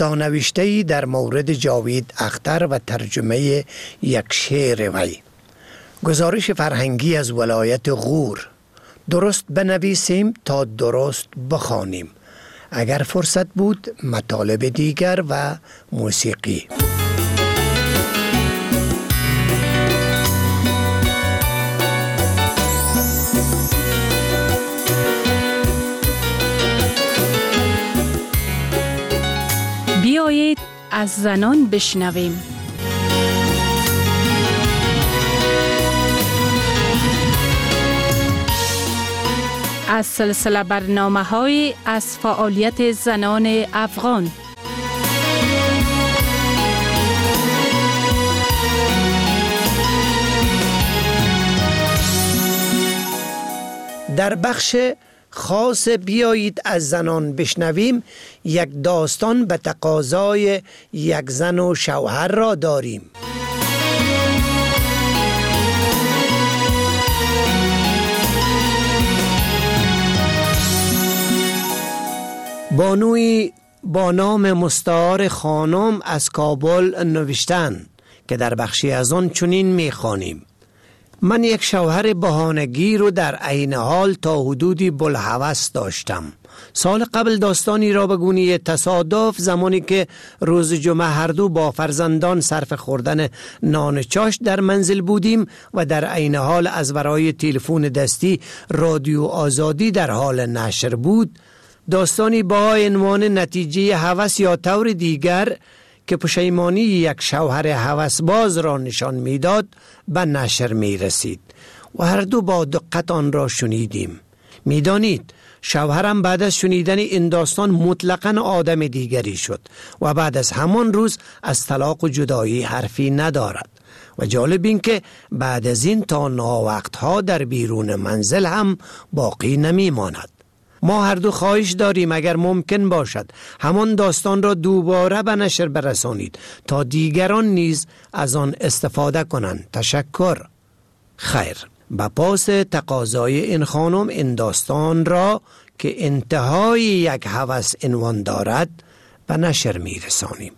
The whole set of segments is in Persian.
نوشته‌ای در مورد جاوید اختر و ترجمه یک شعر وی. گزارش فرهنگی از ولایت غور. درست بنویسیم تا درست بخوانیم. اگر فرصت بود مطالب دیگر و موسیقی. بیایید از زنان بشنویم. از سلسله برنامه‌های از فعالیت زنان افغان. در بخش خاص بیایید از زنان بشنویم یک داستان به تقاضای یک زن و شوهر را داریم. بانوی با نام مستعار خانم از کابل نوشتند که در بخشی از آن چنین می‌خوانیم: من یک شوهر بهانه‌گیر و در عین حال تا حدودی بلهوس داشتم. سال قبل داستانی را به گونه تصادف زمانی که روز جمعه هر دو با فرزندان صرف خوردن نان چاش در منزل بودیم و در عین حال از ورای تلفن دستی رادیو آزادی در حال نشر بود، داستانی با عنوان نتیجه هوس یا طور دیگر که پشیمانی یک شوهر هوسباز را نشان میداد به نشر می رسید و هر دو با دقت آن را شنیدیم. میدانید شوهرم بعد از شنیدن این داستان مطلقاً آدم دیگری شد و بعد از همان روز از طلاق و جدایی حرفی ندارد و جالب این که بعد از این تا ناوقتها در بیرون منزل هم باقی نمی ماند. ما هر دو خواهش داریم اگر ممکن باشد همان داستان را دوباره به نشر برسانید تا دیگران نیز از آن استفاده کنند. تشکر. خیر، به پاس تقاضای این خانم این داستان را که انتهای یک هوس عنوان دارد به نشر می رسانیم.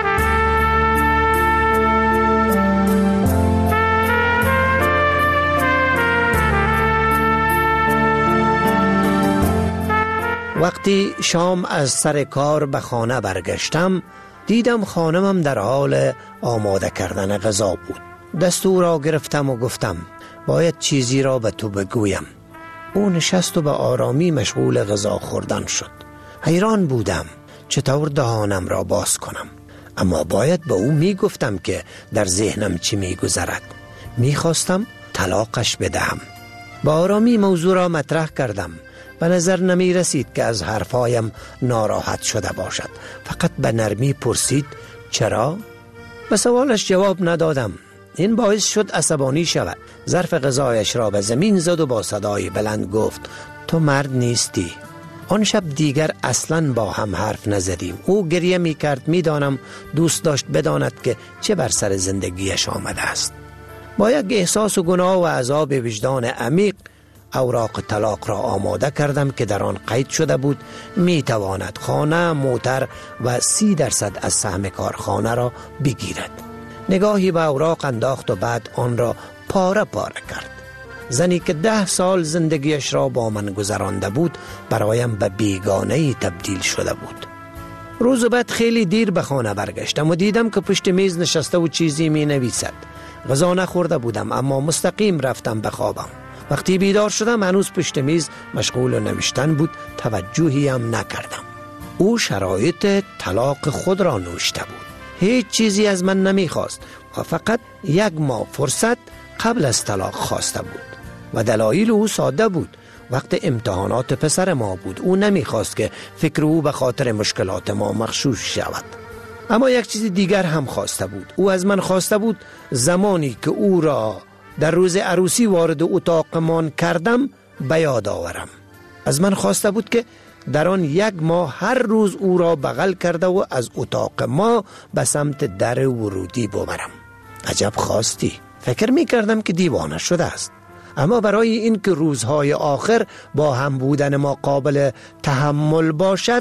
وقتی شام از سر کار به خانه برگشتم دیدم خانمم در حال آماده کردن غذا بود. دستور را گرفتم و گفتم باید چیزی را به تو بگویم. او نشست و به آرامی مشغول غذا خوردن شد. حیران بودم چطور دهانم را باز کنم، اما باید به او می گفتم که در ذهنم چی می گذرد. می خواستم طلاقش بدهم. با آرامی موضوع را مطرح کردم. به نظر نمی رسید که از حرفایم ناراحت شده باشد. فقط به نرمی پرسید چرا؟ به سوالش جواب ندادم. این باعث شد عصبانی شود. ظرف غذایش را به زمین زد و با صدای بلند گفت تو مرد نیستی. آن شب دیگر اصلاً با هم حرف نزدیم. او گریه می کرد. می دانم دوست داشت بداند که چه بر سر زندگیش آمده است. با یک احساس و گناه و عذاب وجدان عمیق اوراق طلاق را آماده کردم که در آن قید شده بود می تواند خانه، موتر و 30% از سهم کارخانه را بگیرد. نگاهی به اوراق انداخت و بعد آن را پاره پاره کرد. زنی که 10 سال زندگیش را با من گذرانده بود برایم به بیگانه‌ای تبدیل شده بود. روز بعد خیلی دیر به خانه برگشتم و دیدم که پشت میز نشسته و چیزی می نویسد. غذا نخورده بودم اما مستقیم رفتم به خوابم. وقتی بیدار شدم هنوز پشت میز مشغول نوشتن بود. توجهی هم نکردم. او شرایط طلاق خود را نوشته بود. هیچ چیزی از من نمیخواست و فقط 1 ماه فرصت قبل از طلاق خواسته بود و دلایل او ساده بود. وقت امتحانات پسر ما بود. او نمیخواست که فکر او به خاطر مشکلات ما مغشوش شود. اما یک چیز دیگر هم خواسته بود. او از من خواسته بود زمانی که او را در روز عروسی وارد اتاقمان کردم به یاد آورم. از من خواسته بود که در آن 1 ماه هر روز او را بغل کرده و از اتاق ما به سمت در ورودی ببرم. عجب خواستی. فکر می کردم که دیوانه شده است. اما برای این که روزهای آخر با هم بودن ما قابل تحمل باشد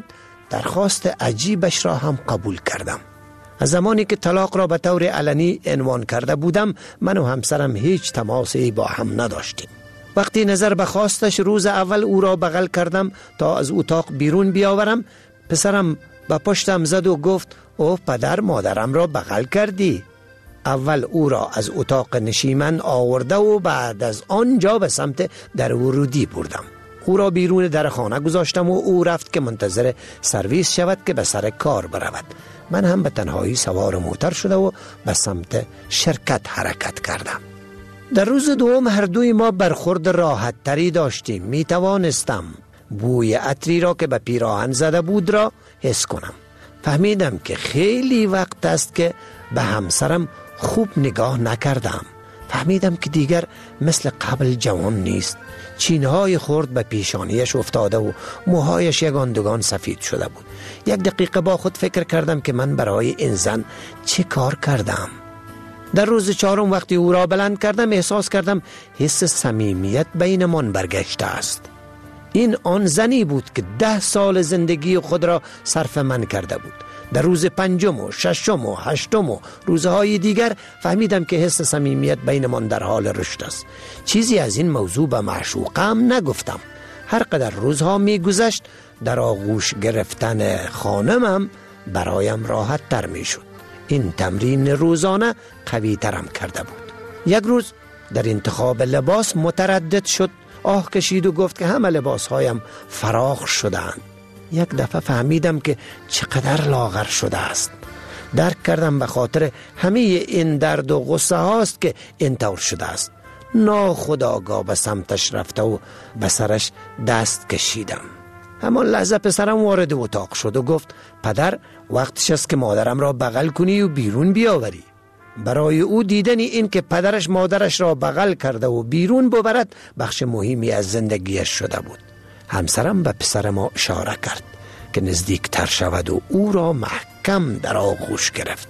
درخواست عجیبش را هم قبول کردم. از زمانی که طلاق را به طور علنی عنوان کرده بودم، من و همسرم هیچ تماسی با هم نداشتیم. وقتی نظر به خواستش روز اول او را بغل کردم تا از اتاق بیرون بیاورم، پسرم به پشتم زد و گفت او پدر مادرم را بغل کردی. اول او را از اتاق نشیمن آورده و بعد از آنجا به سمت در ورودی بردم. او را بیرون در خانه گذاشتم و او رفت که منتظر سرویس شود که به سر کار برود. من هم به تنهایی سوار موتر شده و به سمت شرکت حرکت کردم. در روز دوم هر دوی ما برخورد راحت تری داشتیم. می توانستم بوی عطری را که به پیراهن زده بود را حس کنم. فهمیدم که خیلی وقت است که به همسرم خوب نگاه نکردم. فهمیدم که دیگر مثل قبل جوان نیست. چینهای خرد به پیشانیش افتاده و موهایش یگان دوگان سفید شده بود. یک دقیقه با خود فکر کردم که من برای این زن چه کار کردم. در روز چهارم وقتی او را بلند کردم، احساس کردم حس صمیمیت بینمان برگشته است. این آن زنی بود که 10 سال زندگی خود را صرف من کرده بود. در روز 5 و 6 و 8 و روزهای دیگر فهمیدم که حس صمیمیت بینمان در حال رشد است. چیزی از این موضوع به معشوقم نگفتم. هر قدر روزها می گذشت، در آغوش گرفتن خانمم برایم راحت تر می شد. این تمرین روزانه قوی ترم کرده بود. یک روز در انتخاب لباس متردد شد. آه کشید و گفت که همه لباسهایم فراخ شدند. یک دفعه فهمیدم که چقدر لاغر شده است. درک کردم به خاطر همه این درد و غصه هاست که اینطور شده است. ناخودآگاه به سمتش رفته و به سرش دست کشیدم. همان لحظه پسرم وارد اتاق شد و گفت پدر، وقتش است که مادرم را بغل کنی و بیرون بیاوری. برای او دیدن این که پدرش مادرش را بغل کرده و بیرون ببرد بخش مهمی از زندگیش شده بود. همسرم به پسر ما اشاره کرد که نزدیک تر شود و او را محکم در آغوش گرفت.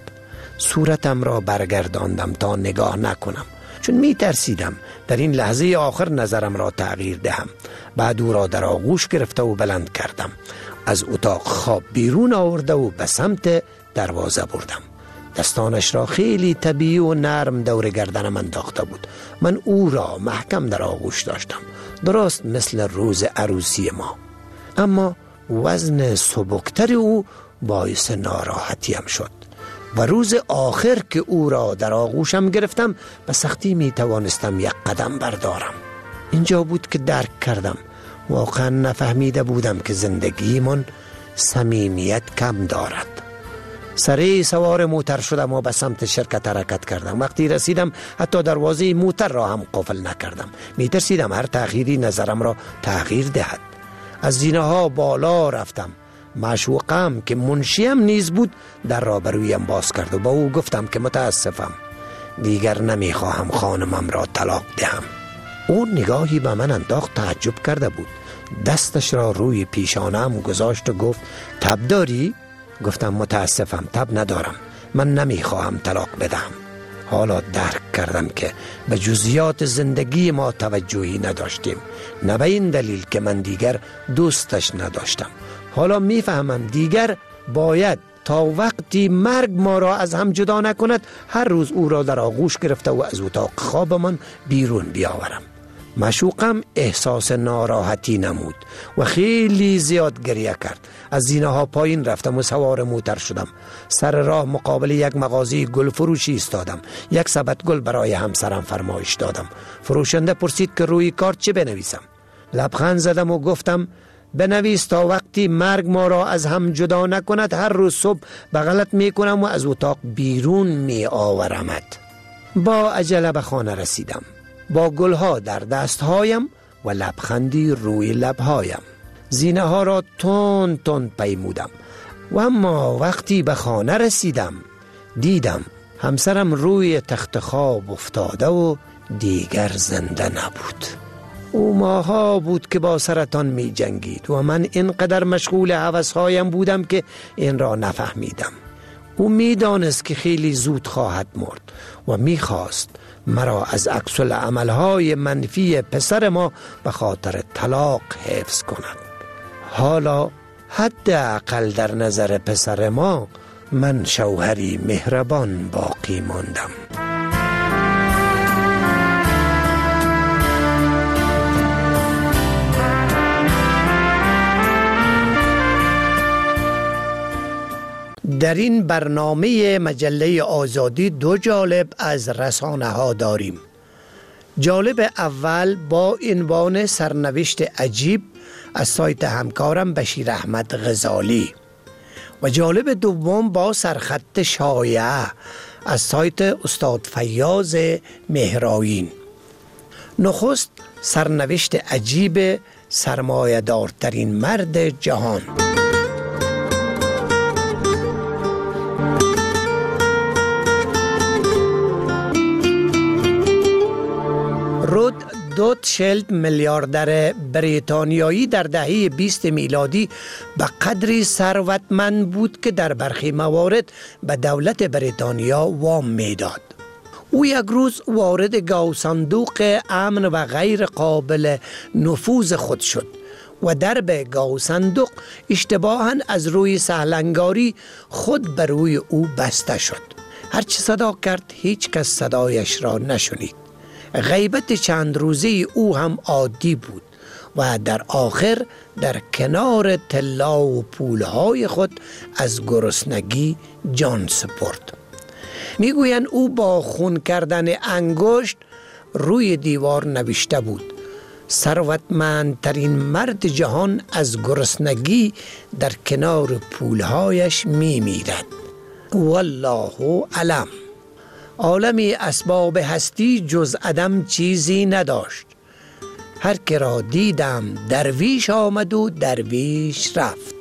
صورتم را برگرداندم تا نگاه نکنم، چون می ترسیدم در این لحظه آخر نظرم را تغییر دهم. بعد او را در آغوش گرفته و بلند کردم. از اتاق خواب بیرون آورده و به سمت دروازه بردم. دستانش را خیلی طبیعی و نرم دور گردنم انداخته بود. من او را محکم در آغوش داشتم، درست مثل روز عروسی ما. اما وزن سبکتر او باعث ناراحتیم شد و روز آخر که او را در آغوشم گرفتم به سختی می توانستم یک قدم بردارم. اینجا بود که درک کردم واقعا نفهمیده بودم که زندگیمون صمیمیت کم دارد. سریع سوار موتر شدم و به سمت شرکت حرکت کردم. وقتی رسیدم حتی دروازه موتر را هم قفل نکردم. می ترسیدم هر تأخیری نظرم را تغییر دهد. از زینه ها بالا رفتم. معشوقم که منشیم نیز بود در را برویم باز کرد و با او گفتم که متاسفم، دیگر نمی خواهم خانمم را طلاق دهم. او نگاهی به من انداخت. تعجب کرده بود. دستش را روی پیشانم گذاشت و گفت تب داری؟ گفتم متاسفم، تب ندارم. من نمی خواهم طلاق بدهم. حالا درک کردم که به جزئیات زندگی ما توجهی نداشتیم. نه به این دلیل که من دیگر دوستش نداشتم. حالا می فهمم دیگر باید تا وقتی مرگ ما را از هم جدا نکند هر روز او را در آغوش گرفته و از اتاق خوابمان بیرون بیاورم. معشوقم احساس ناراحتی نمود و خیلی زیاد گریه کرد. از زینه ها پایین رفتم و سوار موتر شدم. سر راه مقابل یک مغازه گل فروشی ایستادم. یک سبد گل برای همسرم فرمایش دادم. فروشنده پرسید که روی کارت چه بنویسم. لبخند زدم و گفتم بنویس تا وقتی مرگ ما را از هم جدا نکند هر روز صبح بغلت می کنم و از اتاق بیرون می آورمت. با عجله به خانه رسیدم با گلها در دستهایم و لبخندی روی لبهایم. زینه ها را تند تند پیمودم و اما وقتی به خانه رسیدم دیدم همسرم روی تخت خواب افتاده و دیگر زنده نبود. او ماها بود که با سرطان می جنگید و من اینقدر مشغول هوسهایم بودم که این را نفهمیدم. او می دانست که خیلی زود خواهد مرد و می خواست مرا از عکس العملهای منفی پسر ما به خاطر طلاق حفظ کند. حالا حداقل در نظر پسر ما من شوهری مهربان باقی ماندم. در این برنامه مجله آزادی دو جالب از رسانه ها داریم. جالب اول با عنوان سرنوشت عجیب از سایت همکارم بشیر احمد غزالی و جالب دوم با سرخط شایعه از سایت استاد فیاض مهرائین. نخست سرنوشت عجیب سرمایه‌دارترین مرد جهان. رود دوتشلد میلیاردر بریتانیایی در دهه 20 میلادی به قدری ثروتمند بود که در برخی موارد به دولت بریتانیا وام میداد. او یک روز وارد گاوصندوق امن و غیر قابل نفوذ خود شد و درب گاوصندوق اشتباهاً از روی سهلنگاری خود بر روی او بسته شد. هرچه صدا کرد هیچ کس صدایش را نشنید. غیبت چند روزه او هم عادی بود و در آخر در کنار طلا و پولهای خود از گرسنگی جان سپرد. میگویند او با خون کردن انگشت روی دیوار نوشته بود: ثروتمندترین مرد جهان از گرسنگی در کنار پولهایش میمیرد. والله علم. عالمی اسباب هستی جز عدم چیزی نداشت. هر که را دیدم درویش آمد و درویش رفت.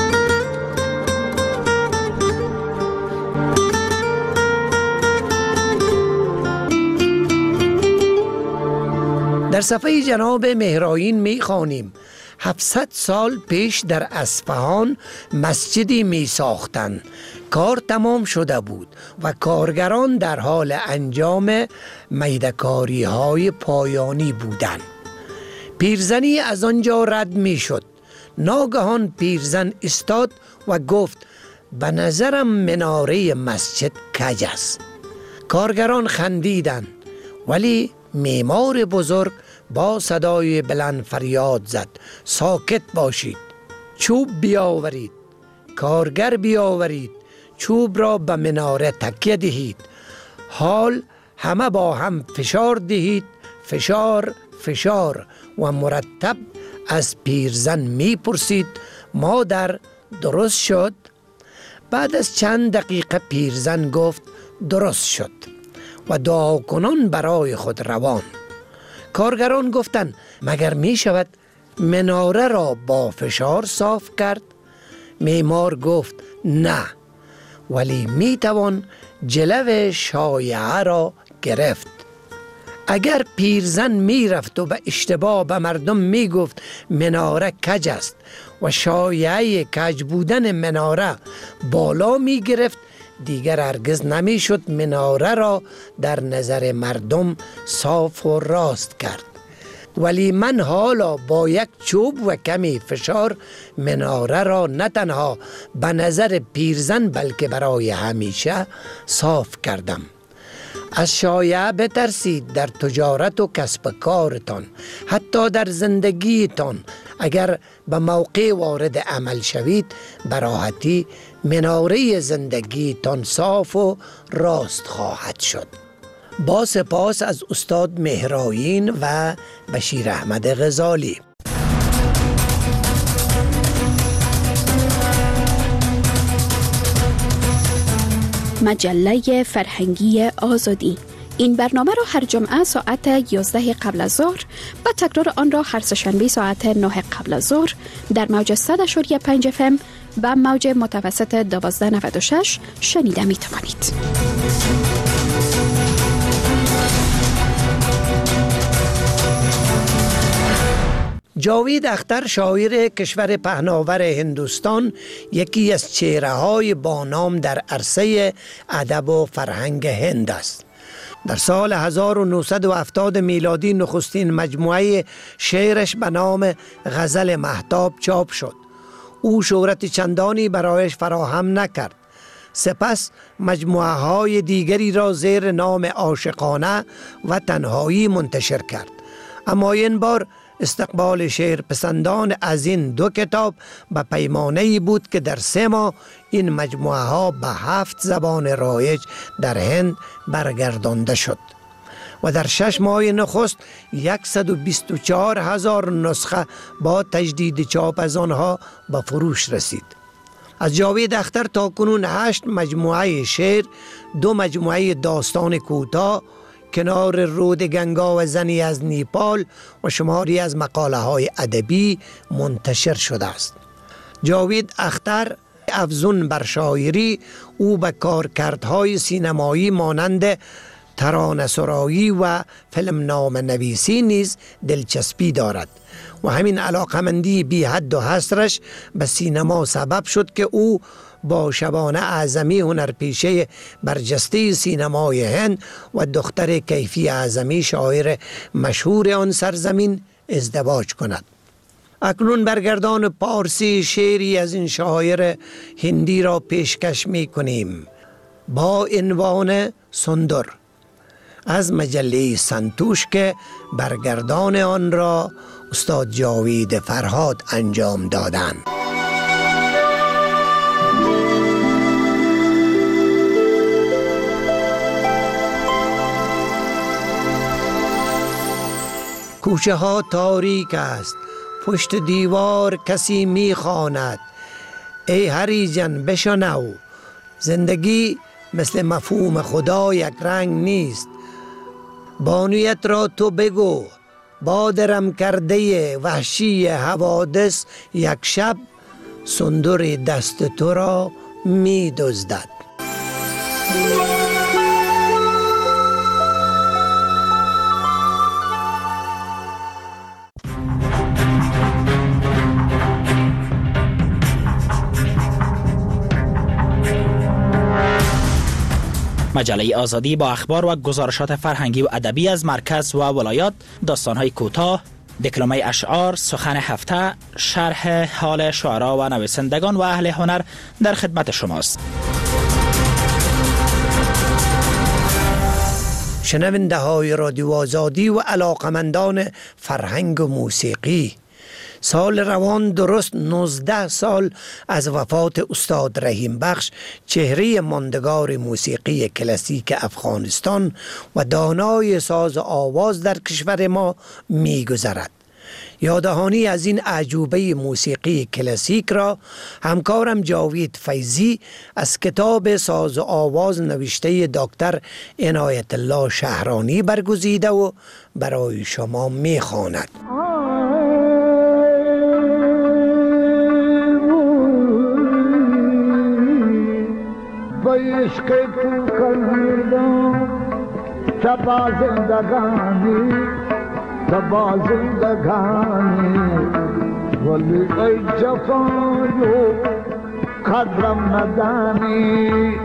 در صفحه جناب مهرائین می خوانیم 700 سال پیش در اصفهان مسجدی می ساختند. کار تمام شده بود و کارگران در حال انجام میده‌کاری های پایانی بودند. پیرزنی از آنجا رد می شد. ناگهان پیرزن استاد و گفت: به نظرم مناره مسجد کج است. کارگران خندیدند، ولی معمار بزرگ با صدای بلند فریاد زد: ساکت باشید، چوب بیاورید. کارگر بیاورید، چوب را به مناره تکیه دهید. حال همه با هم فشار دهید. فشار فشار و مرتب از پیرزن می پرسید: مادر درست شد؟ بعد از چند دقیقه پیرزن گفت: درست شد و دعا کنان برای خود روان. کارگران گفتند: مگر می شود مناره را با فشار صاف کرد؟ معمار گفت: نه، ولی می توان جلو شایعه را گرفت. اگر پیرزن می رفت و به اشتباه به مردم می گفت مناره کج است و شایعه کج بودن مناره بالا می گرفت، دیگر هرگز نمی شد مناره را در نظر مردم صاف و راست کرد. ولی من حالا با یک چوب و کمی فشار مناره را نه تنها به نظر پیرزن بلکه برای همیشه صاف کردم. از شایعه بترسید در تجارت و کسب کارتان، حتی در زندگیتان. اگر به موقع وارد عمل شوید، به راحتی مناره زندگیتان صاف و راست خواهد شد. با سپاس از استاد مهرائین و بشیر احمد غزالی. مجله فرهنگی آزادی. این برنامه را هر جمعه ساعت 11 قبل از ظهر و تکرار آن را هر سه‌شنبه ساعت 9 قبل از ظهر در موج 100.5 FM و موج متوسط 1296 شنیده می توانید. جاوید اختر، شاعر کشور پهناور هندوستان، یکی از چهره‌های بانام در عرصه ادب و فرهنگ هند است. در سال 1970 میلادی نخستین مجموعه شعرش به نام غزل مهتاب چاپ شد. او شهرت چندانی برایش فراهم نکرد. سپس مجموعه های دیگری را زیر نام عاشقانه و تنهایی منتشر کرد. اما این بار استقبال شعرپسندان از این دو کتاب به پیمانه‌ای بود که در 3 ماه این مجموعه ها به 7 زبان رایج در هند برگردانده شد و در 6 ماه نخست 124,000 نسخه با تجدید چاپ از آنها به فروش رسید. از جاوید اختر تا کنون 8 مجموعه شعر، 2 مجموعه داستان کوتاه، کنار رود گنگا و زنی از نیپال و شماری از مقاله های ادبی منتشر شده است. جاوید اختر افزون بر شاعری، او به کارکردهای سینمایی مانند ترانه‌سرایی و فیلم نام نویسی نیز دلچسپی دارد و همین علاقمندی بی حد و حصرش به سینما سبب شد که او با شبانه اعظمی هنرپیشه برجسته سینمای هند و دختر کیفی اعظمی شاعر مشهور آن سرزمین ازدواج کند. اکنون برگردان پارسی شعری از این شاعر هندی را پیشکش می کنیم با عنوان سندر از مجله سنتوش که برگردان آن را استاد جاوید فرهاد انجام دادند. کوچه ها تاریک است، پشت دیوار کسی می خواند، ای هریجن بشنو، زندگی مثل مفهوم خدا یک رنگ نیست. بانویت را تو بگو، بادرم کرده وحشی حوادث یک شب، سندر دست تو را می دزدد. مجله آزادی با اخبار و گزارشات فرهنگی و ادبی از مرکز و ولایات، داستان‌های کوتاه، دکلمه اشعار، سخن هفته، شرح حال شعرا و نویسندگان و اهل هنر در خدمت شماست. شنونده های رادیو آزادی و علاقمندان فرهنگ و موسیقی، سال روان درست 19 سال از وفات استاد رحیم بخش، چهره ماندگار موسیقی کلاسیک افغانستان و دانای ساز آواز در کشور ما می گذرد. یاددهانی از این اعجوبه موسیقی کلاسیک را همکارم جاوید فیضی از کتاب ساز آواز نوشته دکتر عنایت الله شهرانی برگزیده و برای شما می خواند. عشق تو کردم تبا زندگانی ولی ای جفایو قدرم ندانی.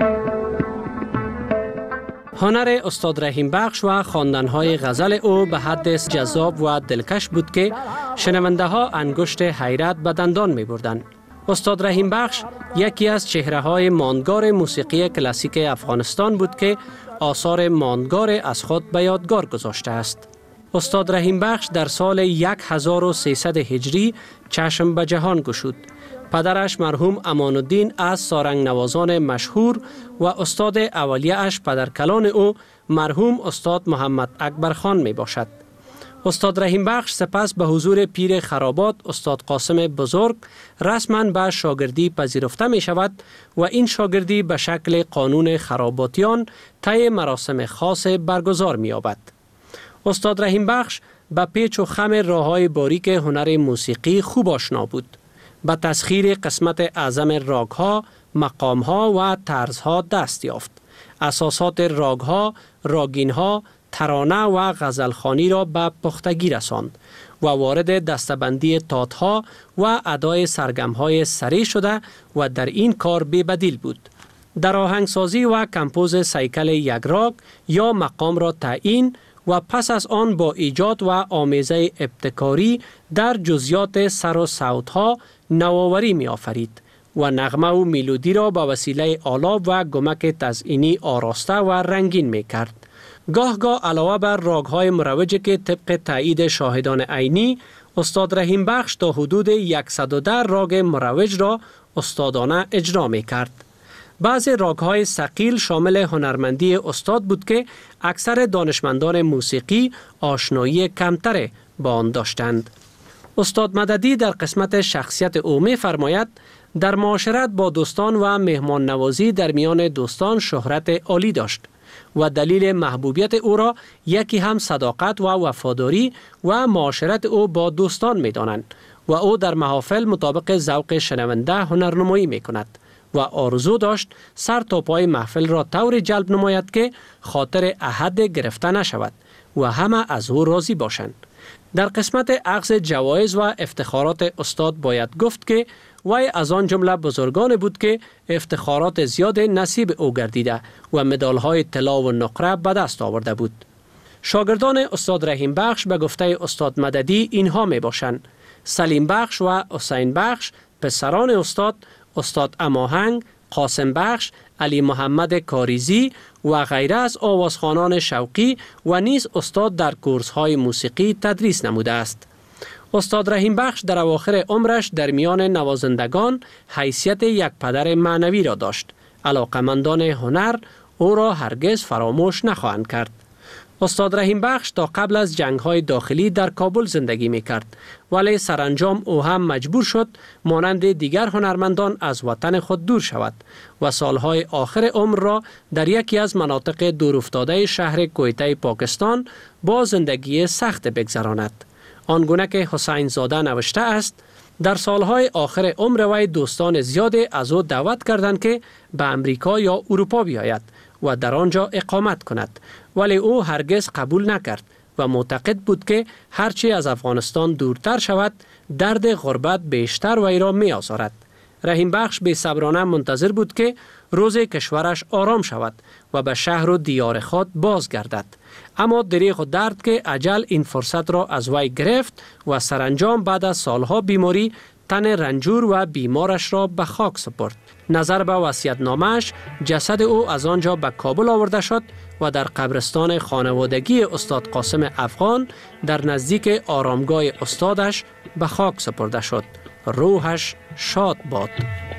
هنر استاد رحیم بخش و خواندن‌های غزل او به حد جذاب و دلکش بود که شنونده ها انگشت حیرت به دندان می‌بردند. استاد رحیم بخش یکی از چهره‌های ماندگار موسیقی کلاسیک افغانستان بود که آثار ماندگار از خود به یادگار گذاشته است. استاد رحیم بخش در سال 1300 هجری چشم به جهان گشود. پدرش مرحوم امان الدین از سارنگ نوازان مشهور و استاد اولیه اش پدرکلان او مرحوم استاد محمد اکبر خان می باشد. استاد رحیم بخش سپس به حضور پیر خرابات استاد قاسم بزرگ رسما به شاگردی پذیرفته می شود و این شاگردی به شکل قانون خراباتیان طی مراسم خاص برگزار می یابد. استاد رحیم بخش به پیچ و خم راه‌های باریک هنر موسیقی خوب آشنا بود. به تسخیر قسمت اعظم راگ‌ها، مقام‌ها و طرزها دست یافت. اساسات راگ‌ها، راگین‌ها، ترانه و غزلخوانی را به پختگی رساند و وارد دستبندی تات‌ها و ادای سرگم‌های سری شده و در این کار بی‌بدیل بود. در آهنگسازی و کمپوز سیکل یک راگ یا مقام را تعیین و پس از آن با ایجاد و آمیزه ابتکاری در جزئیات سر و صوت‌ها، نوآوری می آفرید و نغمه و میلودی را با وسیله آلاب و گمک تزئینی آراسته و رنگین می کرد. گاه علاوه بر راگ‌های مروجه که طبق تایید شاهدان عینی، استاد رحیم بخش تا حدود 110 راگ مروج را استادانه اجرا می کرد. بعضی راگ‌های ثقیل شامل هنرمندی استاد بود که اکثر دانشمندان موسیقی آشنایی کمتر با آن داشتند. استاد مددی در قسمت شخصیت او می فرماید در معاشرت با دوستان و مهمان نوازی در میان دوستان شهرت عالی داشت و دلیل محبوبیت او را یکی هم صداقت و وفاداری و معاشرت او با دوستان می دانند و او در محافل مطابق ذوق شنونده هنرنمایی می کند و آرزو داشت سر تا پای محفل را طوری جلب نماید که خاطر احد گرفته نشود و همه از او راضی باشند. در قسمت اخذ جوایز و افتخارات استاد باید گفت که وی از آن جمله بزرگان بود که افتخارات زیاد نصیب او گردیده و مدال‌های طلا و نقره به دست آورده بود. شاگردان استاد رحیم بخش به گفته استاد مددی اینها می باشند: سلیم بخش و حسین بخش، پسران استاد اماهنگ، قاسم بخش، علی محمد کاریزی و غیره از آوازخوانان شوقی و نیز استاد در کورس‌های موسیقی تدریس نموده است. استاد رحیم بخش در اواخر عمرش در میان نوازندگان حیثیت یک پدر معنوی را داشت. علاقمندان هنر او را هرگز فراموش نخواهند کرد. استاد رحیم بخش تا قبل از جنگ‌های داخلی در کابل زندگی می‌کرد، ولی سرانجام او هم مجبور شد مانند دیگر هنرمندان از وطن خود دور شود و سالهای آخر عمر را در یکی از مناطق دورافتاده شهر کویته پاکستان با زندگی سخت بگذراند. آنگونه که حسین زاده نوشته است: در سالهای آخر عمر وی دوستان زیادی از او دعوت کردند که به امریکا یا اروپا بیاید و در آنجا اقامت کند، ولی او هرگز قبول نکرد و معتقد بود که هرچی از افغانستان دورتر شود درد غربت بیشتر وی را می آزارد. رحیم بخش بی صبرانه منتظر بود که روز کشورش آرام شود و به شهر و دیار خود بازگردد، اما دریغ و درد که اجل این فرصت را از وی گرفت و سرانجام بعد از سالها بیماری تن رنجور و بیمارش را به خاک سپرد. نظر به وصیت‌نامه‌اش جسد او از آنجا به کابل آورده شد و در قبرستان خانوادگی استاد قاسم افغان در نزدیک آرامگاه استادش به خاک سپرده شد. روحش شاد باد.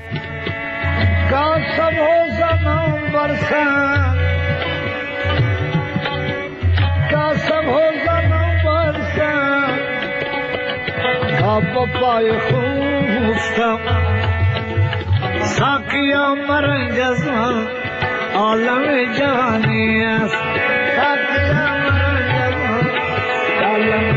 قاسم و زمان برسن، قاسم و زمان برسن، تا پای خوستم ساقیا مرنج از من عالم جوانی است. ساقیا مرنج از من عالم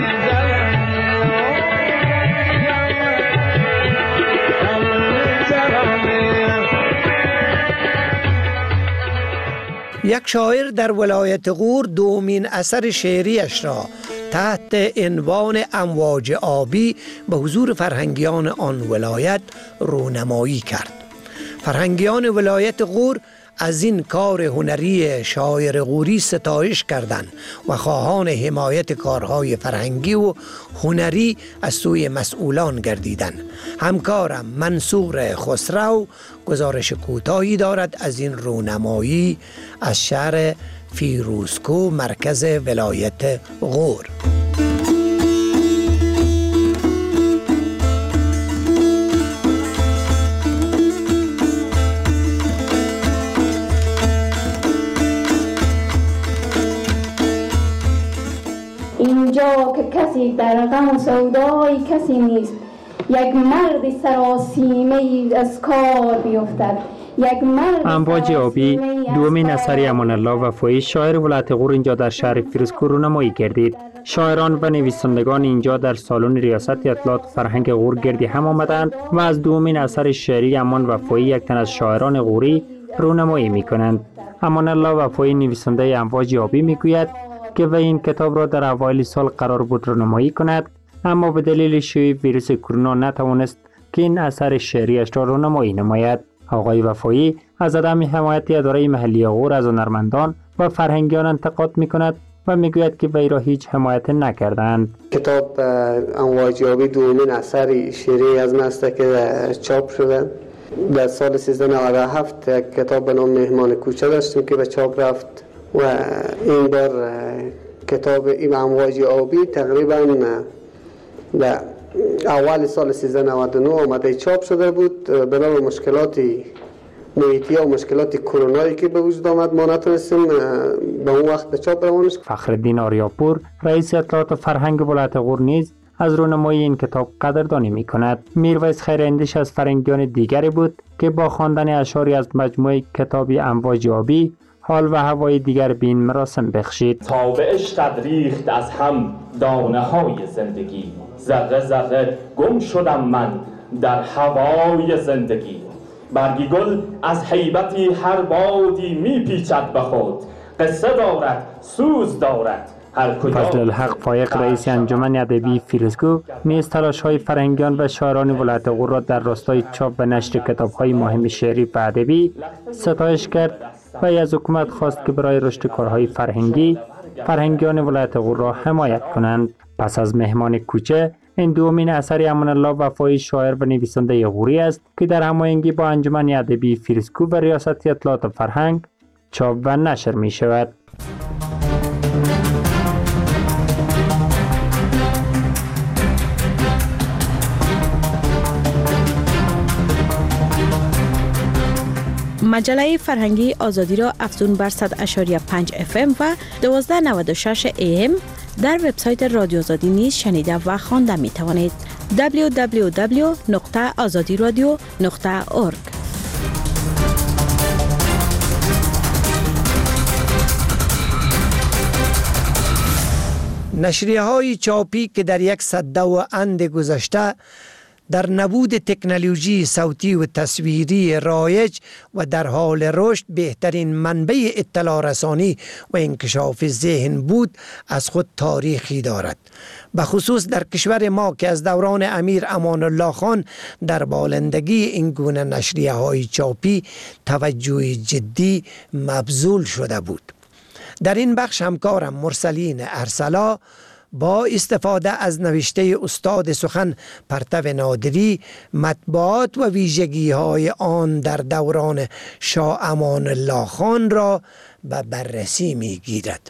یک شاعر در ولایت غور دومین اثر شعریش را تحت عنوان امواج آبی به حضور فرهنگیان آن ولایت رونمایی کرد. فرهنگیان ولایت غور از این کار هنری شاعر غوری ستایش کردند و خواهان حمایت کارهای فرهنگی و هنری از سوی مسئولان گردیدند. همکارم منصور خسرو گزارش کوتاهی دارد از این رونمایی از شهر فیروزکو مرکز ولایت غور. اینجا که کسی در غم و سودای کسی نیست، یک مرد سراسیمه از کار بیفتد. امواج آبی دومین اثر امان الله وفایی شاعر ولایت غور اینجا در شهر فیروزکو رونمایی گردید. شاعران و نویسندگان اینجا در سالن ریاست اطلاعات فرهنگ غور گردی هم آمدند و از دومین اثر شعری امان وفایی یک تن از شاعران غوری رونمایی می کنند. امان الله وفایی نویسنده امواج آبی می گوید که وی این کتاب را در اوایل سال قرار بود رونمایی کند، اما به دلیل شیوع ویروس کرونا نتوانست که این اثر شعریش را رونمایی نماید. آقای وفایی از عدم حمایت اداره محلی غور از هنرمندان و فرهنگیان انتقاد می کند و میگوید که وی را هیچ حمایت نکردند. کتاب امواجیابی دومین اثر شیری از من است که چاپ شده. در سال 1397 یک کتاب به نام مهمان کوچه داشتیم که به چاپ رفت و این بار کتاب این امواج آبی تقریبا در اول سال 1399 آمده چاپ شده بود. بنا به مشکلات محیطی و مشکلات کرونایی که به وجود آمد ما نتونستیم به اون وقت به چاپ روانش. فخرالدین آریاپور رئیس اطلاعات و فرهنگ ولایت غور نیز از رونمایی این کتاب قدردانی می کند. میرویس خیراندیش از فرهنگیان دیگری بود که با خواندن اشعاری از مجموعه کتابی امواج آبی حال و هوای دیگر به این مراسم بخشید. تا به عشقت ریخت از هم دانه های زندگی، ذره ذره گم شدم من در هوای زندگی. برگی گل از هیبتی هر بادی میپیچد به خود، قصه دارد سوز دارد. فضل الحق فایق رئیس انجمن ادبی فیروزکو نیز تلاش‌های فرهنگیان و شاعران ولایت غور را در راستای چاپ و نشر کتاب‌های مهم شعری و ادبی ستایش کرد و از حکومت خواست که برای رشد کارهای فرهنگیان ولایت غور را حمایت کنند. پس از مهمان کوچه، این دومین اثر امان الله وفایی شاعر و نویسنده غوری است که در هماهنگی با انجمن ادبی فیروزکو و ریاست اطلاعات و فرهنگ چاپ و نشر می شود. مجله فرهنگی آزادی را افزون بر 100.5 FM و 1296 AM در وبسایت رادیو آزادی نیز شنیده و خوانده می توانید. www.azadiradio.org. نشریه‌های چاپی که در یک سده و اند گذشته در نبود تکنولوژی صوتی و تصویری رایج و در حال رشد بهترین منبع اطلاع رسانی و انکشاف ذهن بود، از خود تاریخی دارد. به خصوص در کشور ما که از دوران امیر امان الله خان در بالندگی این گونه نشریه‌های چاپی توجه جدی مبذول شده بود. در این بخش همکارم مرسلین ارسلا با استفاده از نوشته استاد سخن پرتو نادری، مطبوعات و ویژگی‌های آن در دوران شاه امان الله خان را به بررسی می‌گیرد.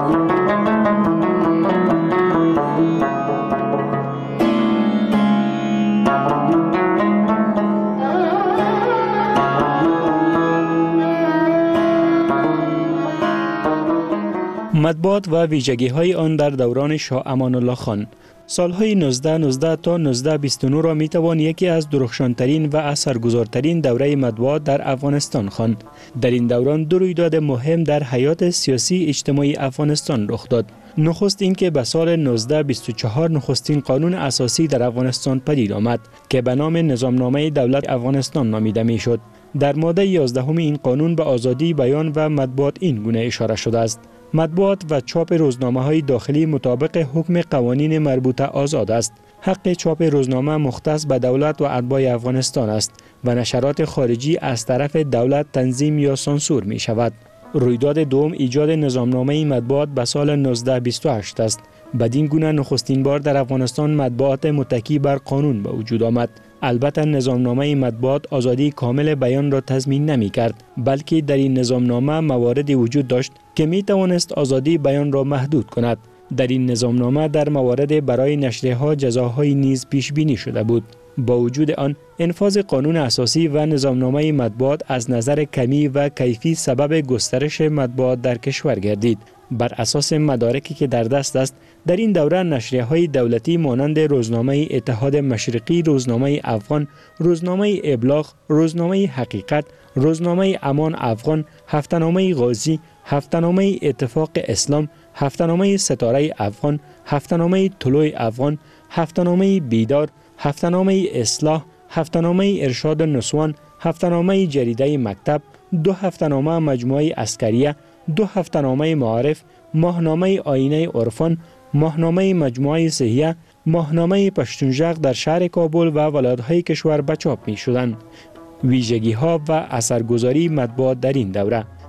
مطبوعات و ویژگی‌های آن در دوران شاه امان الله خان. سالهای 1919 تا 1929 را میتوان یکی از درخشانترین و اثرگذارترین دوره مطبوعات در افغانستان خواند. در این دوران دو رویداد مهم در حیات سیاسی اجتماعی افغانستان رخ داد. نخست اینکه به سال 1924 نخستین قانون اساسی در افغانستان پدید آمد که به نام نظامنامه دولت افغانستان نامیده میشد. در ماده 11 این قانون به آزادی بیان و مطبوعات این گونه اشاره شده است: مطبوعات و چاپ روزنامه‌های داخلی مطابق حکم قوانین مربوطه آزاد است. حق چاپ روزنامه مختص به دولت و اتباع افغانستان است و نشرات خارجی از طرف دولت تنظیم یا سانسور می شود. رویداد دوم ایجاد نظامنامه مطبوعات به سال 1928 است. بدین گونه نخستین بار در افغانستان مطبوعات متکی بر قانون به وجود آمد. البته نظامنامه مطبوعات آزادی کامل بیان را تضمین نمی کرد، بلکه در این نظامنامه مواردی وجود داشت که می توانست آزادی بیان را محدود کند. در این نظامنامه در موارد برای نشریه‌ها جزاهای نیز پیش بینی شده بود. با وجود آن، انفاذ قانون اساسی و نظامنامه مطبوعات از نظر کمی و کیفی سبب گسترش مطبوعات در کشور گردید. بر اساس مدارکی که در دست است، در این دوره نشریه‌های دولتی مانند روزنامه اتحاد مشرقی، روزنامه افغان، روزنامه ابلاغ، روزنامه حقیقت، روزنامه امان افغان، هفته‌نامه غازی، هفته‌نامه اتفاق اسلام، هفته‌نامه ستاره افغان، هفته‌نامه طلوع افغان، هفته‌نامه بیدار، هفته‌نامه اصلاح، هفته‌نامه ارشاد نسوان، هفته‌نامه جریده مکتب، دو هفته‌نامه مجموعه عسکریه، دو هفته‌نامه معارف، ماهنامه آینه عرفان، ماهنامه مجموعه صحیه، ماهنامه پشتونژغ در شهر کابل و ولایت‌های کشور به چاپ می‌شدند. ویژگی‌ها و اثرگذاری مطبوعات در این دوره: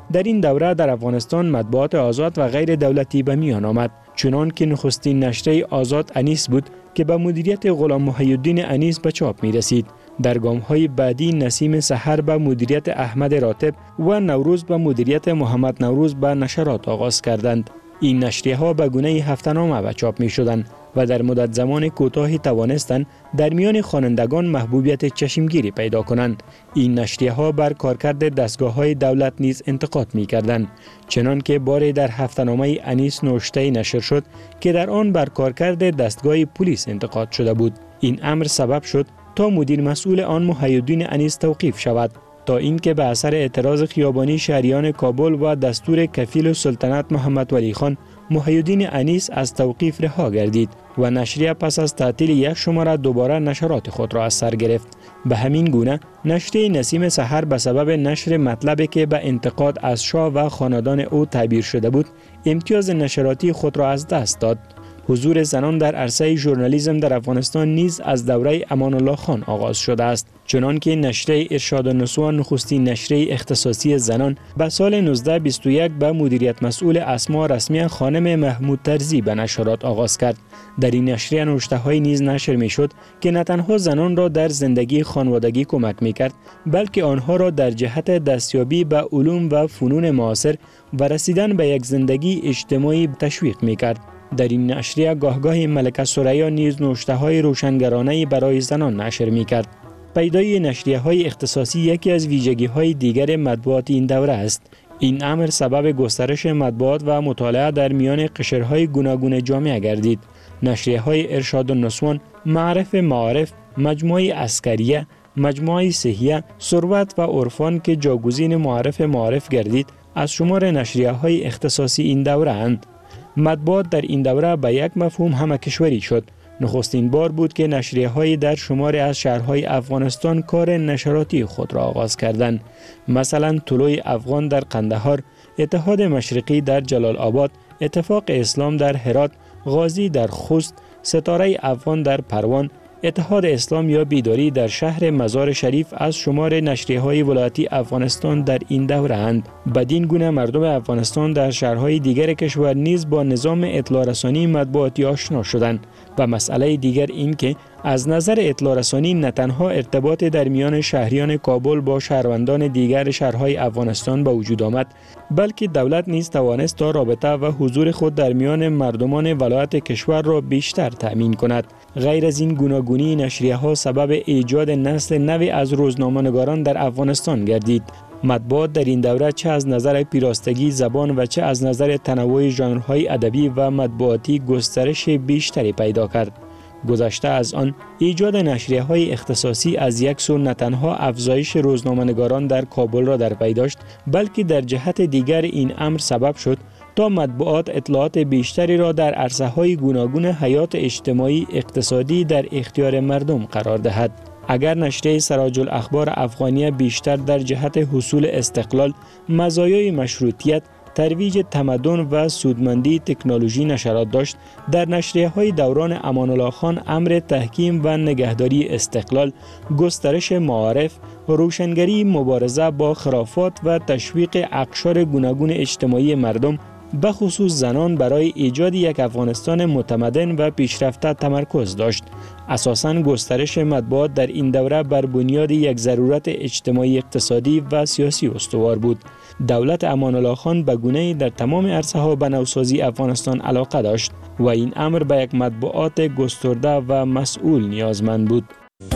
در این دوره در افغانستان مطبوعات آزاد و غیر دولتی به میان آمد، چنان که نخستین نشریه آزاد انیس بود که به مدیریت غلام محی الدین انیس به چاپ می رسید. در گام‌های بعدی نسیم سحر به مدیریت احمد راتب و نوروز به مدیریت محمد نوروز به نشرات آغاز کردند. این نشریه‌ها به گونه هفته‌نامه به چاپ می شدند و در مدت زمان کوتاهی توانستند در میان خوانندگان محبوبیت چشمگیری پیدا کنند. این نشریه‌ها بر کارکرد دستگاه‌های دولت نیز انتقاد می‌کردند، چنان که باری در هفته‌نامه انیس نوشته نشر شد که در آن بر کارکرد دستگاه پلیس انتقاد شده بود. این امر سبب شد تا مدیر مسئول آن محی الدین انیس توقیف شود، تا اینکه به اثر اعتراض خیابانی شهریان کابل و دستور کفیل سلطنت محمد ولی خان، محی الدین انیس از توقیف رها گردید و نشریه پس از تعطیل یک شماره دوباره نشرات خود را از سر گرفت. به همین گونه نشریه نسیم سحر به سبب نشر مطلبی که به انتقاد از شاه و خاندان او تعبیر شده بود، امتیاز نشراتی خود را از دست داد. حضور زنان در عرصه ژورنالیسم در افغانستان نیز از دوره امان الله خان آغاز شده است، چنانکه نشریه ارشاد النسوان نخستین نشریه اختصاصی زنان به سال 1921 به مدیریت مسئول اسما رسمی خانم محمود طرزی به نشرات آغاز کرد. در این نشریه نوشته‌های نیز نشر می‌شد که نه تنها زنان را در زندگی خانوادگی کمک می‌کرد، بلکه آنها را در جهت دستیابی به علوم و فنون معاصر و رسیدن به یک زندگی اجتماعی تشویق می‌کرد. در این نشریه گاهگاه ملکه ثریا نیز نوشته‌های روشنگرانه برای زنان نشر می‌کرد. پیدای نشریه‌های اختصاصی یکی از ویژگی‌های دیگر مطبوعات این دوره است. این امر سبب گسترش مطبوعات و مطالعه در میان قشرهای گوناگون جامعه گردید. نشریه‌های ارشاد النسوان، معرف معارف، مجموعه عسکریه، مجموعه صحیه، ثروت و عرفان که جاگزین معرف گردید، از شمار نشریه‌های اختصاصی این دوره اند. مطبوعات در این دوره به یک مفهوم همه‌کشوری شد. نخستین بار بود که نشریه‌های در شماری از شهرهای افغانستان کار نشراتی خود را آغاز کردند. مثلا طلوع افغان در قندهار، اتحاد مشرقی در جلال آباد، اتفاق اسلام در هرات، غازی در خوست، ستاره افغان در پروان، اتحاد اسلام یا بیداری در شهر مزار شریف از شمار نشریه‌های ولایتی افغانستان در این دوره اند. بدین گونه مردم افغانستان در شهرهای دیگر کشور نیز با نظام اطلاع رسانی مطبوعاتی آشنا شدند. و مسئله دیگر این که از نظر اطلاع رسانی نه تنها ارتباط در میان شهریان کابل با شهروندان دیگر شهرهای افغانستان به وجود آمد، بلکه دولت نیز توانست تا رابطه و حضور خود در میان مردمان ولایت کشور را بیشتر تأمین کند. غیر از این گوناگونی نشریه‌ها سبب ایجاد نسل نوی از روزنامه‌نگاران در افغانستان گردید. مطبوعات در این دوره چه از نظر پیراستگی زبان و چه از نظر تنوع ژانرهای ادبی و مطبوعاتی گسترش بیشتری پیدا کرد. گذشته از آن، ایجاد نشریه‌های اختصاصی از یک سو نه تنها افزایش روزنامه‌نگاران در کابل را در پی داشت، بلکه در جهت دیگر این امر سبب شد تا مطبوعات اطلاعات بیشتری را در عرصه‌های گوناگون حیات اجتماعی اقتصادی در اختیار مردم قرار دهد. اگر نشریه سراج الاخبار افغانیه بیشتر در جهت حصول استقلال، مزایای مشروطیت، ترویج تمدن و سودمندی تکنولوژی نشرات داشت، در نشریه‌های دوران امان الله خان امر تحکیم و نگهداری استقلال، گسترش معارف، روشنگری مبارزه با خرافات و تشویق اقشار گوناگون اجتماعی مردم، به خصوص زنان، برای ایجاد یک افغانستان متمدن و پیشرفته تمرکز داشت. اساساً گسترش مطبوعات در این دوره بر بنیاد یک ضرورت اجتماعی، اقتصادی و سیاسی استوار بود. دولت امان الله خان به گونه‌ای در تمام عرصه‌ها به نوسازی افغانستان علاقه داشت و این امر به یک مطبوعات گسترده و مسئول نیازمند بود.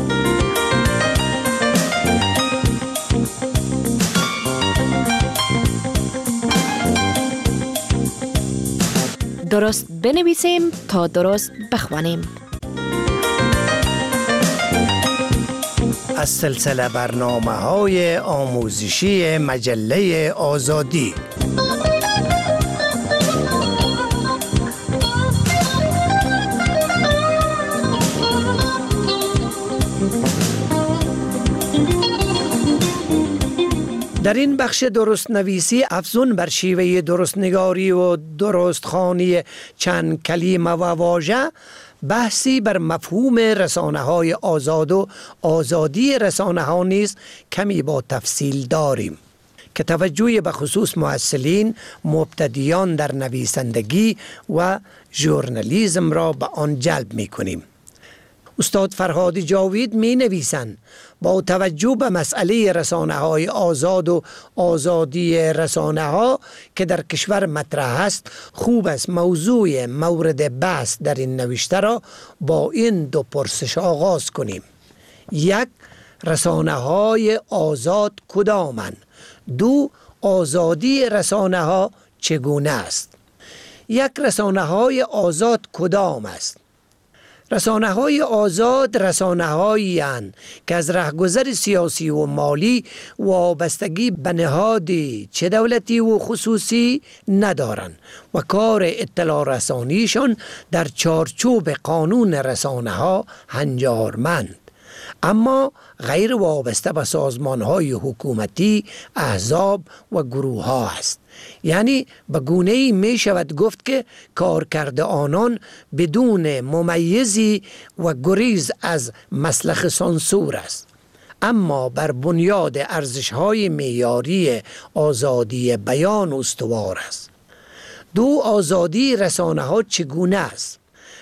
درست بنویسیم تا درست بخوانیم. از سلسله برنامه‌های آموزشی مجله آزادی. در این بخش درست نویسی افزون بر شیوه درست نگاری و درست خوانی چند کلمه و واژه، بحثی بر مفهوم رسانه‌های آزاد و آزادی رسانه‌ها نیز کمی با تفصیل داریم. که توجه به خصوص محصلین مبتدیان در نویسندگی و ژورنالیسم را به آن جلب می کنیم. استاد فرهاد جاوید می نویسند با توجه به مسئله رسانه های آزاد و آزادی رسانه ها که در کشور مطرح است، خوب است موضوع مورد بحث در این نوشته را با این دو پرسش آغاز کنیم. یک، رسانه های آزاد کدامند؟ دو، آزادی رسانه ها چگونه است؟ یک، رسانه های آزاد کدام است؟ رسانه های آزاد رسانه هایی اند که از رهگذر سیاسی و مالی وابستگی به نهادی چه دولتی و خصوصی ندارند و کار اطلاع رسانیشان در چارچوب قانون رسانه ها هنجارمند، اما غیر وابسته به سازمان های حکومتی، احزاب و گروه ها است. یعنی به گونه‌ای می شود گفت که کارکرد آنان بدون ممیزی و گریز از مسلخ سانسور است، اما بر بنیاد ارزش‌های معیاری آزادی بیان استوار است. دو، آزادی رسانه ها چگونه است؟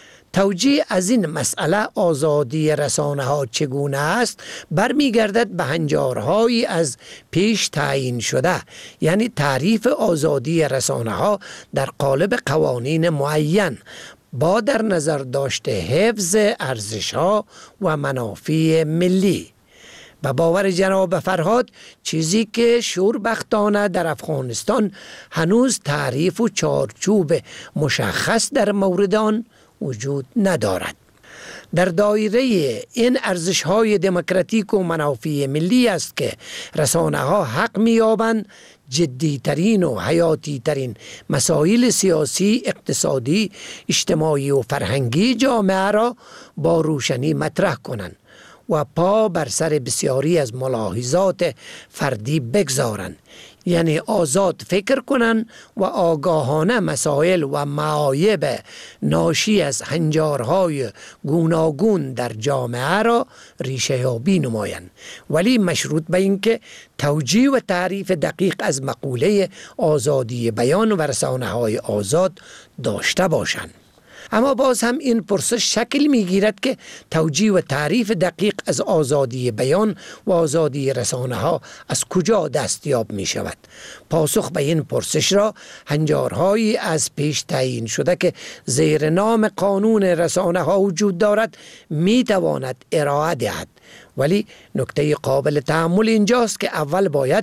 توجیه از این مسئله آزادی رسانه ها چگونه است برمیگردد به هنجارهایی از پیش تعیین شده، یعنی تعریف آزادی رسانه ها در قالب قوانین معین با در نظر داشته حفظ ارزش ها و منافع ملی. به باور جناب فرهاد، چیزی که شوربختانه در افغانستان هنوز تعریف و چارچوب مشخص در مورد آن وجود ندارد. در دایره این ارزش‌های دموکراتیک و منافع ملی است که رسانه‌ها حق می‌یابند جدی‌ترین و حیاتی‌ترین مسائل سیاسی، اقتصادی، اجتماعی و فرهنگی جامعه را با روشنی مطرح کنند و پا بر سر بسیاری از ملاحظات فردی بگذارند، یعنی آزاد فکر کنند و آگاهانه مسائل و معایب ناشی از هنجارهای گوناگون در جامعه را ریشه یابی نمایند، ولی مشروط به اینکه توجیه و تعریف دقیق از مقوله آزادی بیان و رسانه‌های آزاد داشته باشند. اما باز هم این پرسش شکل میگیرد که توجیه و تعریف دقیق از آزادی بیان و آزادی رسانه ها از کجا دستیاب می شود؟ پاسخ به این پرسش را هنجارهایی از پیش تعیین شده که زیر نام قانون رسانه ها وجود دارد می تواند ارائه دهد، ولی نکته قابل تأمل اینجاست که اول باید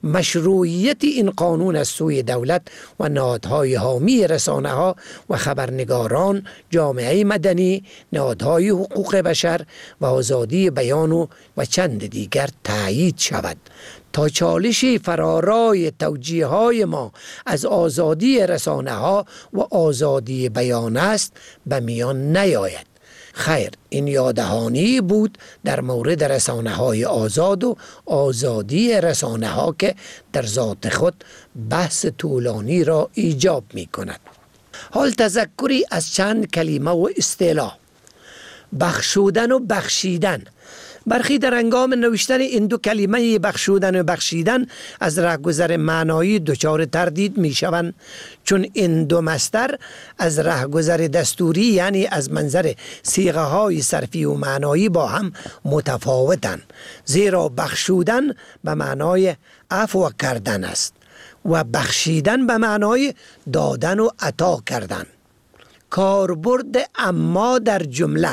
مشروعیت این قانون از سوی دولت و نهادهای حامی رسانه ها و خبرنگاران، جامعه مدنی، نهادهای حقوق بشر و آزادی بیان و چند دیگر تایید شود تا چالشی فرارای توجیه های ما از آزادی رسانه ها و آزادی بیان است به میان نیاید. خیر، این یاددهانی بود در مورد رسانه های آزاد و آزادی رسانه ها که در ذات خود بحث طولانی را ایجاب می کند. حال تذکری از چند کلمه و اصطلاح. بخشودن و بخشیدن. برخی در هنگام نوشتن این دو کلمه بخشودن و بخشیدن از رهگذر معنایی دچار تردید می شوند، چون این دو مصدر از رهگذر دستوری، یعنی از منظر صیغه های صرفی و معنایی، با هم متفاوتند، زیرا بخشودن به معنای عفو کردن است و بخشیدن به معنای دادن و عطا کردن. کاربرد اما در جمله.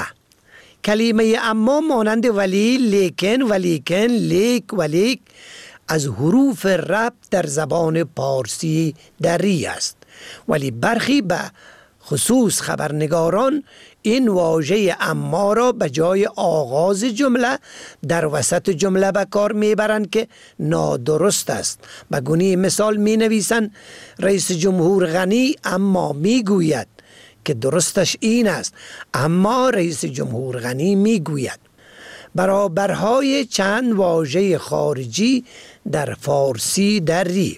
کلمه اما مانند ولی، لیکن، ولیکن، لیک، ولیک از حروف ربط در زبان پارسی دری است، ولی برخی به خصوص خبرنگاران این واژه اما را به جای آغاز جمله در وسط جمله به کار میبرند که نادرست است. به گونه مثال می نویسند رئیس جمهور غنی اما میگوید، که درستش این است، اما رئیس جمهور غنی میگوید. برابرهای چند واژه خارجی در فارسی دری.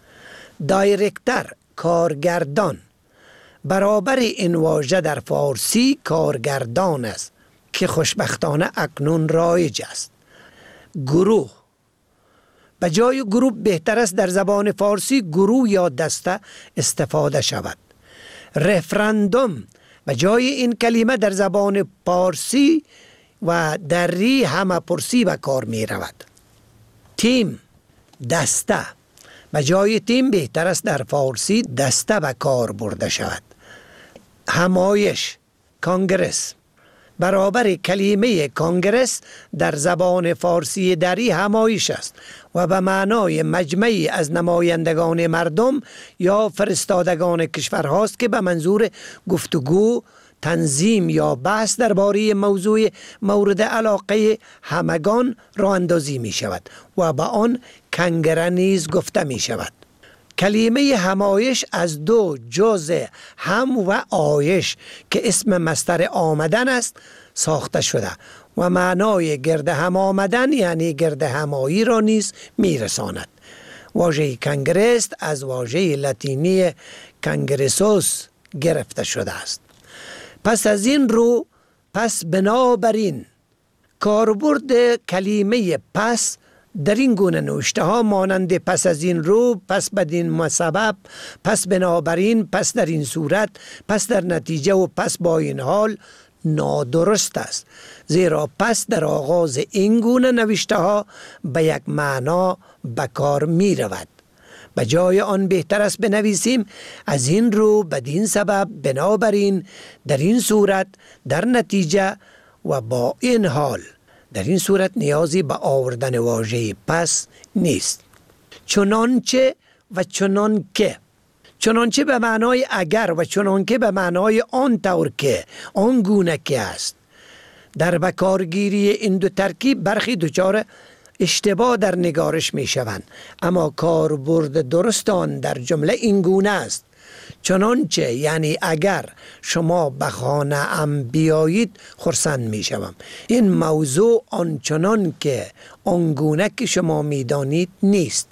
دایرکتر، کارگردان. برابر این واژه در فارسی کارگردان است که خوشبختانه اکنون رایج است. گروه. به جای گروپ بهتر است در زبان فارسی گروه یا دسته استفاده شود. رفراندوم به جای این کلمه در زبان پارسی و دری همه پرسی به کار می رود. تیم، دسته، به جای تیم بهتر است در فارسی دسته به کار برده شود. همایش، کانگرس، برابر کلمه کانگرس در زبان فارسی دری همایش است و به معنای مجمعی از نمایندگان مردم یا فرستادگان کشورهاست که به منظور گفتگو، تنظیم یا بحث درباره موضوع مورد علاقه همگان راه اندازی می شود و به آن کنگره نیز گفته می شود. کلمه همایش از دو جزء هم و آیش که اسم مصدر آمدن است ساخته شده و معنای گرد هم آمدن یعنی گرد همایی را نیز می رساند. واژه کنگرس از واژه لاتینی کنگرسوس گرفته شده است. پس از این رو، پس بنابراین، کاربرد کلمه پس در این گونه نوشته ها مانند پس از این رو، پس بدین سبب، پس بنابراین، پس در این صورت، پس در نتیجه و پس با این حال نادرست است، زیرا پس در آغاز این گونه نوشته ها به یک معنا به کار می رود. به جای آن بهتر است بنویسیم از این رو، بدین سبب، بنابراین، در این صورت، در نتیجه و با این حال. در این صورت نیازی به آوردن واژه پس نیست. چنانچه و چنانکه. چنانچه به معنای اگر و چنانکه به معنای آن طور که، آن گونه که است. در بکارگیری این دو ترکیب برخی دچار اشتباه در نگارش می شوند، اما کاربرد درست آن در جمله این گونه است: چنانچه یعنی اگر شما به خانه ام بیایید خرسند می شوم. این موضوع آنچنان که آنگونه که شما می دانید نیست.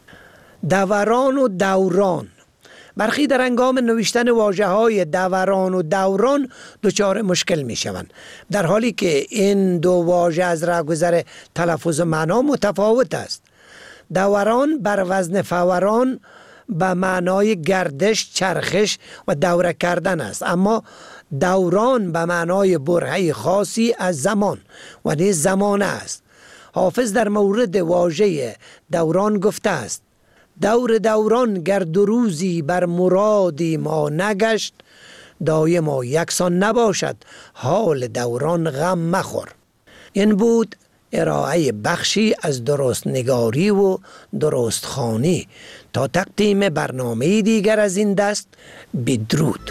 دوران و دوران. برخی در هنگام نوشتن واژه های دوران و دوران دچار مشکل می شوند، در حالی که این دو واژه از رهگذر تلفظ و معنا متفاوت است. دوران بر وزن فوران به معنای گردش، چرخش و دوره کردن است، اما دوران به معنای برهه خاصی از زمان و نیز زمانه است. حافظ در مورد واژه دوران گفته است: دوران گر دو روزی بر مرادی ما نگشت، دایم و یکسان نباشد حال دوران غم مخور. این بود ارائه بخشی از درست نگاری و درست خوانی. تا تقدیم برنامه دیگر از این دست، بدرود.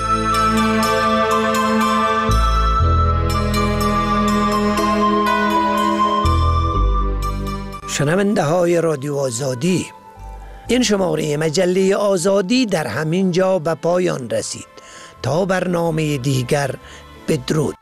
شنونده های رادیو آزادی، این شماره مجله آزادی در همین جا به پایان رسید. تا برنامه دیگر، بدرود.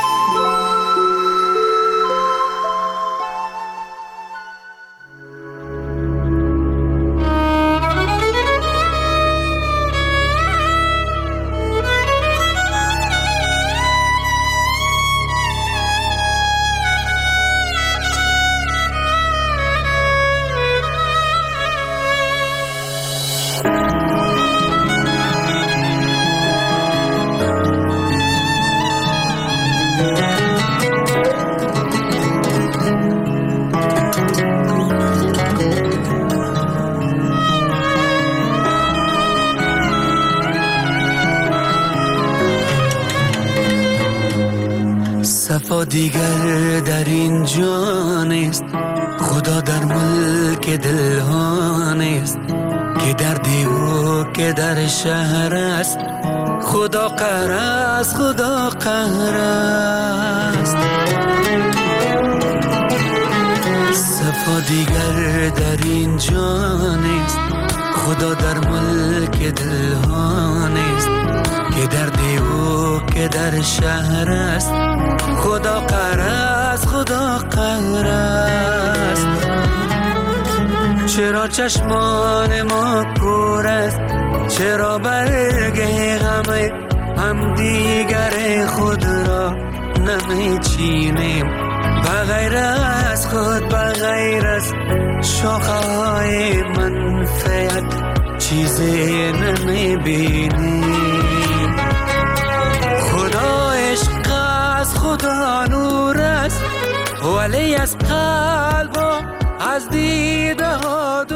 صفا دیگر در این جان است، خدا در ملک دلها نیست، که در دیو که در شهر است، خدا قهر است، خدا قهر است. صفا دیگر در این جان است، خدا در ملک دلها نیست، که در دیو که در شهر است، خدا قهر است، خدا قهر است. چرا چشمان ما کور است، چرا برگ غم هم دیگر خود را نمی چینیم، بغیر از خود، بغیر از شاخه‌های منفعت چیزی نمیبینی. خدا عشق است، خدا نور است، ولی از قلب و از دیده ها